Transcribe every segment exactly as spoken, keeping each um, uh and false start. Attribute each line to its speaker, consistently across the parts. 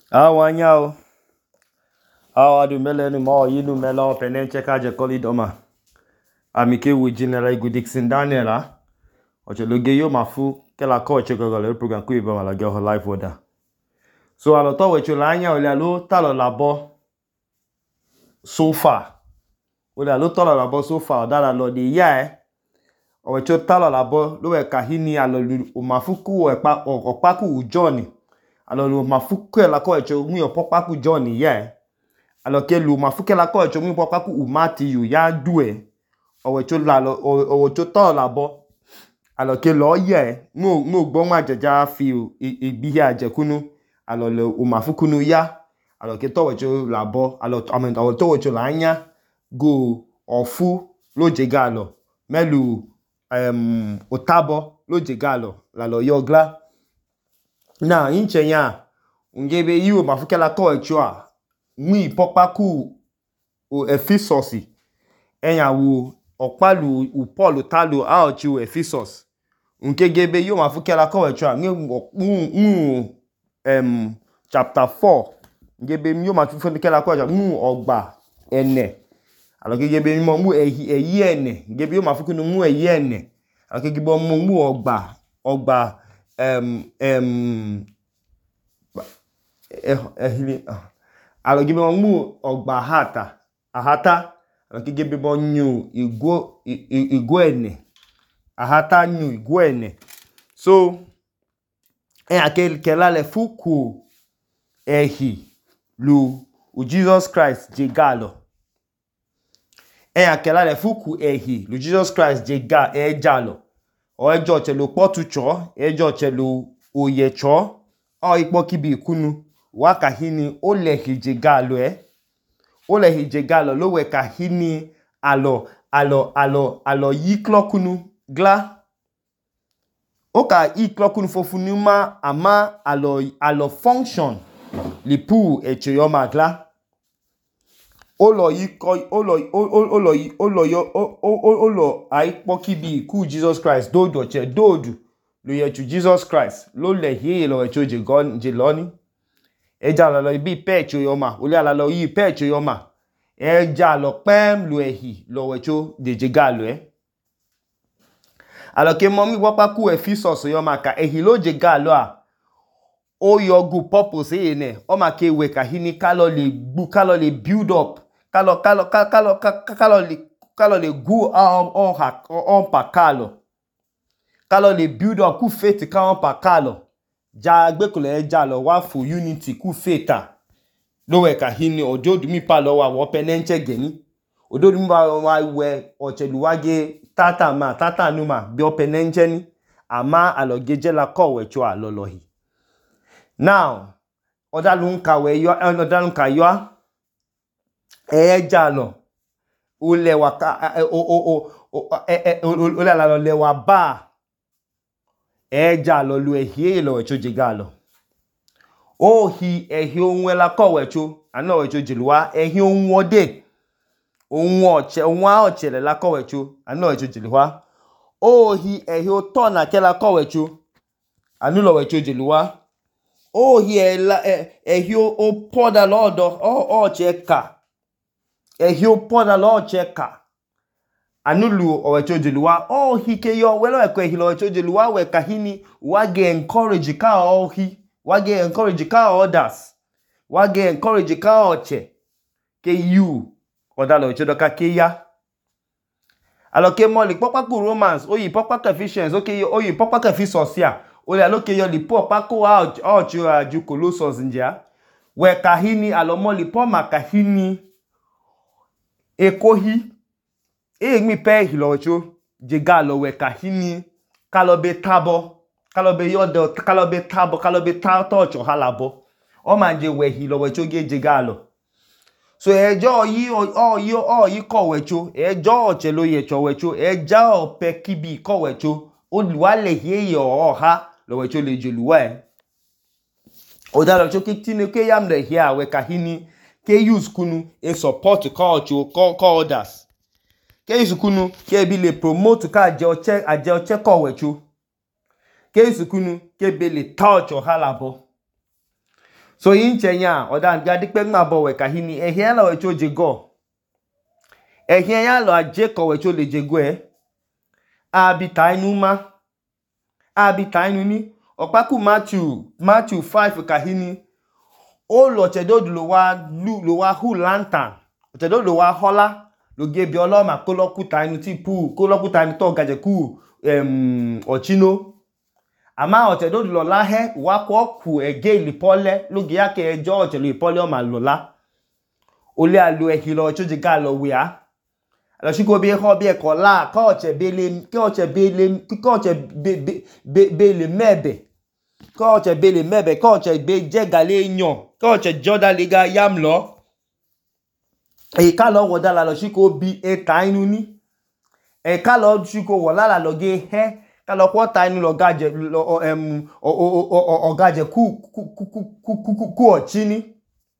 Speaker 1: Awanyao. Awa du mele nu mo yinu mela penenche kaje kolidoma. Amike wu general Igu Dixon Daniela. Oche loge yo mafu kela ko che gogo le program ku iba mala go live order. So alo to we chola anya ole alo talo labo so far. Ole alo talo labo so far dala lo de ya eh. Owe cho talo labo lo we kahini alo o mafu ku e pa o pa ku Johnny. Alo lo mafu ku la ko cho mu yo pa ku Johnny ya eh. Alors que lu mafuke la ko chomi papa ku umati yu ya due owe cho la lo owe cho to la bo alors que lo ye mo mo gbo ma jaja fi ibi ya je kunu alors le umafuku nu ya alors que to we cho la bo alors amen to to we cho la anya go ofu lo je galo melu um otabo lo je galo la lo yogla na inche ya ngebe yu mafuke la ko cho a Mwi pokpaku o Ephesus enya wo okpalu u Paul talo a ochi Ephesus nke gebe yo mafuke la ko echo ngu em chapter four gebe yo mafuke la ko echo ngu ogba ene alo gebe mo mu eyi eyi ene gebe yo mafuke nu mu eyi ene alo gebe mo mu ogba ogba em em eh eh alo gibe mo mu ogba hata ahata alo gibe bo nyu igwo igwo ene ahata nyu igwo ene so en akel kelale fuku ehi lu u Jesus Christ je galo en akelale fuku ehi lu Jesus Christ je ga e jalo o ejo che lo potucho ejo che lo oyecho o ipo kibi kunu waka hini ole hije galo eh ole hije galo lo we ka hini alo alo alo alo yiklo kunu gla oka yiklo kunu fofunu ma ama alo alo function li pu echeyoma gla olo yiko olo olo olo yo olo aipo kibi ku Jesus Christ dodo che dodu lo ye chu Jesus Christ lo le hi lo echo je gon je loni eja lo ibi pecho yoma ole ala lo yi pecho yoma eja lo pem lu ehi lo wecho de jegalo eh alors que momi wapa ku Ephesus yoma ka ehi lo jegalo a o yogu purpose ene o ma ke we ka hini kalo le bu kalo le build up kalo kalo kalo kalo le kalo le gu on on ha on pa kalo kalo le build up ku faith ka on pa kalo ja gbekule eja lo wa for unity ku feta lo we ka hini ojodu mi pa lo wa wo penenche geni ojodu mi ba wa we ocheluwage tata ma tata numa bi o penenche ni ama alogeje la ko we cho alolohi now odalun ka we yo odalun ka yo eja lo o le wa ka o o o o la la le wa ba eja lo lu ehie lo we cho jigalo o hi ehi onwe la ko wecho ana wecho jiluwa ehi onwode onwo onwa ochele la ko wecho ana wecho jiluwa o hi ehi oto na ke la ko wecho anu lo wecho jiluwa o hi ehi o poda lodo o o cheka ehi o poda lo cheka anu lu o wecho jiluwa o hi ke yo welo eko ehi lo wecho jiluwa we kahini wage encourage ka o hi wage encourage ka others wage encourage ka oche ke you odalo chodo ka ke ya alors que mo li popa ku Romans oyi popa ka Ephesians okay oyi popa ka Ephesus ya ole alo ke yo li popa ko a o chu aju Colossians nja we kahini alo mo li poma kahini ekohi e mi pe hilocho je galo we kahini kalobe tabo kalobe yodo kalobe tabo kalobe tato halabo o manje we hi lo wecho geje galo so ejo yi o yi o yi ko wecho ejo che lo ye cho wecho eja o pe kibi ko wecho oluwa le ye yo ha lo wecho le jeluwa e o da lo cho kitine ke yam le here we kahini ke use kunu e support culture ko others ke use kunu ke bi le promote ka je o che aje o che ko wecho ke use kunu ke be le touch o halabo So yin chenya odan gadi pe ngma bo we kahini ehia la we cho jego. Ehia ya lo aje ko we cho le jego e. Abi tainu ma. Abi tainu ni opaku Matthew Matthew five kahini. O lo chedo lo wa lu lo wa hu lantern. Chedo lo wa hola lo ge bi oloma ko lo ku tainu ti pu ko lo ku tainu to gaje ku em ochino. Ama otedo lo la he wa ko ku ege lipole lugi yake ejo oche lipole o ma lola ole alu ehilo choji ga lo we a lo shiko bi ho bi e ko la ka oche bele ka oche bele ka oche be bele mebe ka oche bele mebe ka oche be je gale yan ka oche joda liga yam lo e ka lo woda la lo shiko bi e tainu ni e ka lo shiko wo la la lo ge he kalo kwota inu lo gaje lo em o o o gaje ku ku ku ku ku ku ochini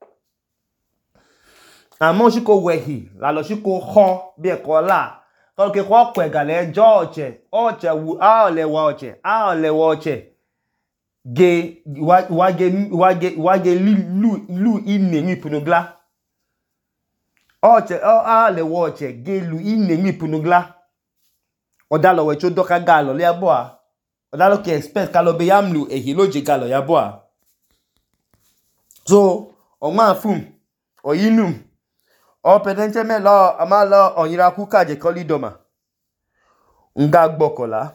Speaker 1: amo shiko wehi la lo shiko ho bi eko la ko ke ko pe gale george oche wu a le wa oche a le wa oche ge wa wa ge wa ge wa ge lu lu ine mi punugla oche o a le wa oche ge lu ine mi punugla Odalo we cho doka galo le aboa. Odalo ke expect kalo be yamlu ehiloje galo ya boa. So, o ma fum, o yinum. O pedenche me lo amalo onyira kuka je kolidoma. Nga gbokola.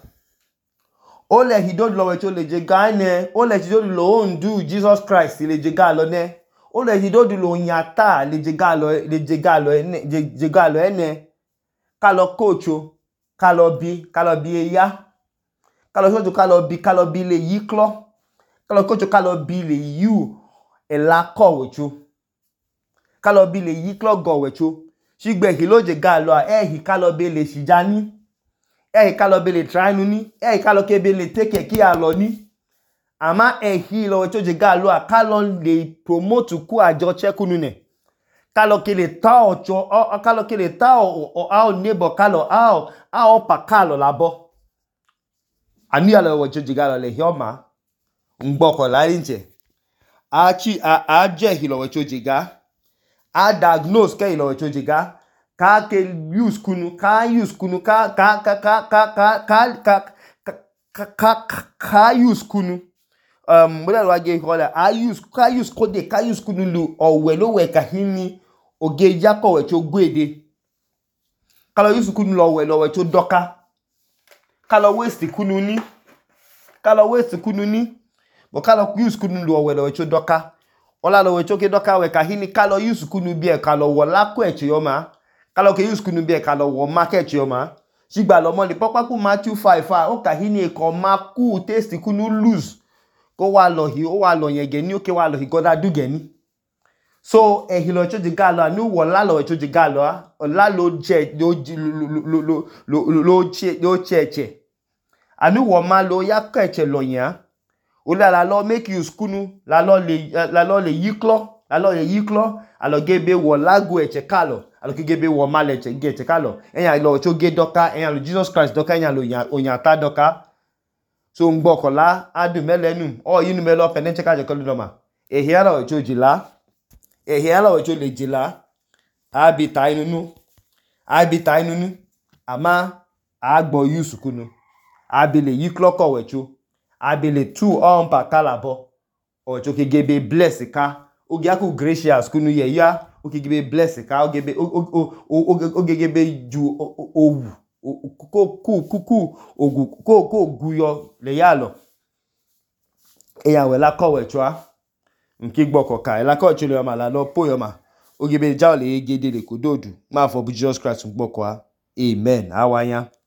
Speaker 1: O le hido lo we cho le je gane, o le hido lo ondu Jesus Christ le je galo ne. O le hido lo nyata le je galo le je galo ene je galo ene. Kalo kocho Kalo bi, kalo bi eya. Kalo sojo kalo bi, kalo bi le yiklo. Kalo kocho kalo bi le yu e la ko wecho. Kalo bi le yiklo go wecho. Shigbe hiloje galo a ehi kalo bi le shijani. Ehi kalo bi le trainu ni. Ehi kalo ke bi le teke ki alo ni. Ama ehi lo wecho je galo a kalo le promote ku ajo chekunu ne. Kalo kele ta ocho o kalo kele ta o o ao neighbor kalo ao ao pa kalo labo ani ala wo jigalo le hioma ngboko la nje achi a aje hilo wo jiga a diagnose ke hilo wo jiga ka ke use kunu ka use kunu ka ka ka ka ka ka ka ka ka use kunu um model wa ge hola I use ka use kode ka use kunu lu owe lo we ka hini oge yako we cho gwede kalo use kunu lo we lo we cho doka kalo waste kunu ni kalo waste kunu ni bo kalo use kunu lo we lo we cho doka ola lo we cho ke doka we ka hini kalo use kunu bi e kalo wo la ko e che yo ma kalo ke use kunu bi e kalo wo market yo ma sigba lo mo ni popaku Matthew five o ka hini e ko ma ku taste kunu lose ko wa lo hi o wa lo yen ge ni o ke wa lo hi goda du ge ni. So eh hilo cho jigalo anu wo la lo cho jigalo a ola lo je lo lo lo lo lo che lo cheche anu wo ma lo ya keche lo yan o la la lo make you skunu la lo le la lo le yiklo la lo le yiklo alo gebe wo lagu eche kalo alo gebe wo ma le che ge che kalo eyan lo cho ge doka eyan lo Jesus Christ doka eyan lo yan oyan ta doka so ngbokola adu melenu o yinu melo penen che ka je kolidoma e hiara o cho jila ehi ala ojo le jila abi tainunu abi tainunu ama agbo yusukunu abi le yikloko wecho abi le two on pa kalabo ojo ke gebe bless ka ogi aku gracious kunu ye ya ogi gebe bless ka ogebe ogi gebe ju owu ko ku ku ogu ko ko guyo le yalo eya we la ko wecho a nke gboko ka ela ko chule ma la lo po yo ma ogebe ja le gede le kododu ma fo bu Jesus Christ gboko a amen awanya.